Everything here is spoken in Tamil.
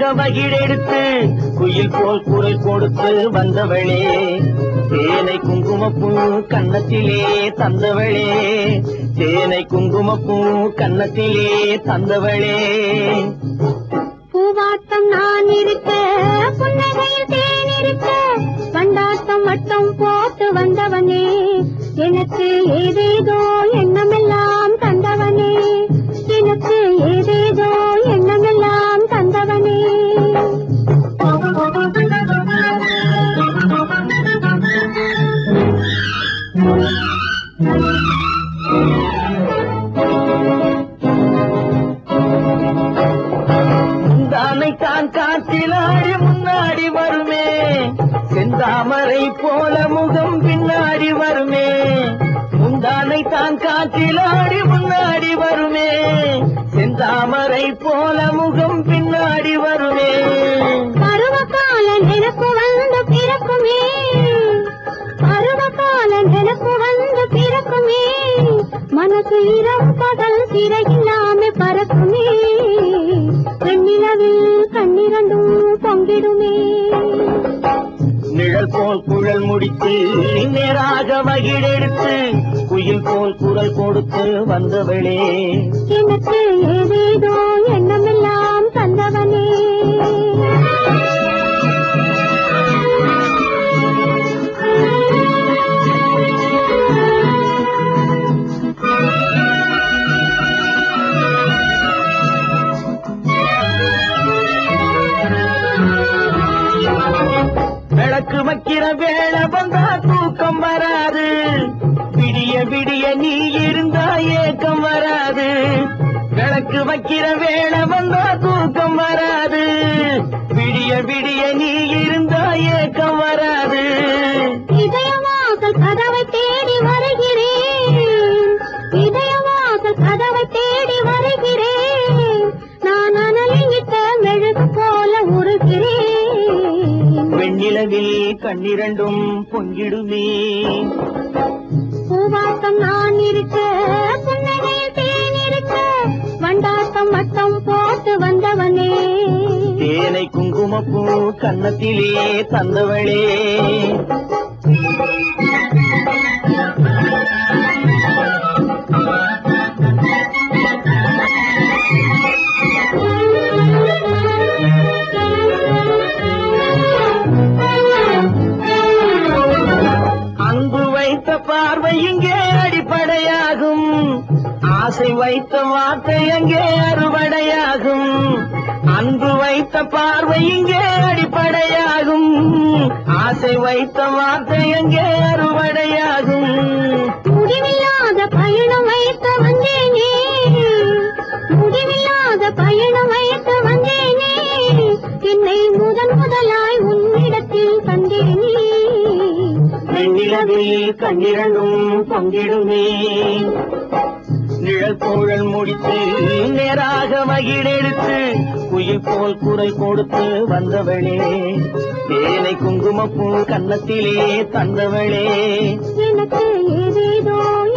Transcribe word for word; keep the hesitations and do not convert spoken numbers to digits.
மகிழெடுத்து குயில் போல் குரல் கொடுத்து வந்தவளே தேனை குங்குமப்பூ கன்னத்திலே தந்தவளே தேனை குங்குமப்பூ கன்னத்திலே தந்தவளே பூவாட்டம் நான் இருக்க புன்னகையில் தேன் இருக்க பண்டாட்டம் வட்டம் போட்டு வந்தவனே எனக்கு ஏதேதோ எண்ணமெல்லாம் தந்தவனே எனக்கு ஏதேதோ எண்ணமெல்லாம் தந்தவனே முந்தானைத்தான் காற்றிலாடி முன்னாடி வருமே செந்தாமரை போல முகம் பின்னாடி வருமே முந்தானைத்தான் காற்றிலாடி முன்னாடி வருமே செந்தாமரை போல முகம் பின்னாடி வருமே பருவகாலன் எனக்கு வந்து பிறக்குமே பருவகாலன் எனக்கு வந்து பிறக்குமே மனசு இரவு பகல் சிறையில்லாம பறக்குமே வெண்ணிலவில் கண்ணிரண்டும் பொங்கிடுமே நிழல் போல் குழல் முடித்து நேராக மகிழெடுத்து குயில் போல் குரல் கொடுத்து வந்தவளே எனக்கு ஏதேதோ எண்ணமெல்லாம் தந்தவனே விளக்கு வைக்கிற வேளை வந்தா தூக்கம் வராது விடிய விடிய நீ இருந்தா ஏக்கம் வராது விளக்கு வைக்கிற வேளை வந்தா தூக்கம் வராது விடிய விடிய நீ இருந்தா ஏக்கம் வராது இதயவாசல் கதவை தேடி வருகிறேன் இதயவாசல் கதவை தேடி வருகிறேன் நான் அனலிட்ட மெழுகு போல உருகிறேன் வெண்ணிலவில் கண்ணிரண்டும் பொங்கிடுமே பூவாட்டம் நான் இருக்க புன்னகையில் தேன் இருக்க வண்டாட்டம் வட்டம் போட்டு வந்தவனே தேனை குங்குமப்பூ கன்னத்திலே தந்தவளே அன்பு வைத்த பார்வை இங்கே அடிப்படையாகும் ஆசை வைத்த வார்த்தை அங்கே அறுவடையாகும் அன்பு வைத்த பார்வை இங்கே அடிப்படையாகும் ஆசை வைத்த வார்த்தை அங்கே அறுவடையாகும் முடிவில்லாத பயணம் வைத்து வந்தேனே முடிவில்லாத பயணம் வைத்து வந்தேனே என்னை முதன் முதலாய் உன்னிடத்தில் தந்தேனே வெண்ணிலவில் கண்ணிரண்டும் பொங்கிடுமே நிழல் போழல் முடித்து நேராக மகிழெடுத்து குயில் போல் குரல் கொடுத்து வந்தவளே தேனை குங்குமப்பூ கன்னத்திலே தந்தவளே எனக்கு ஏதேதோ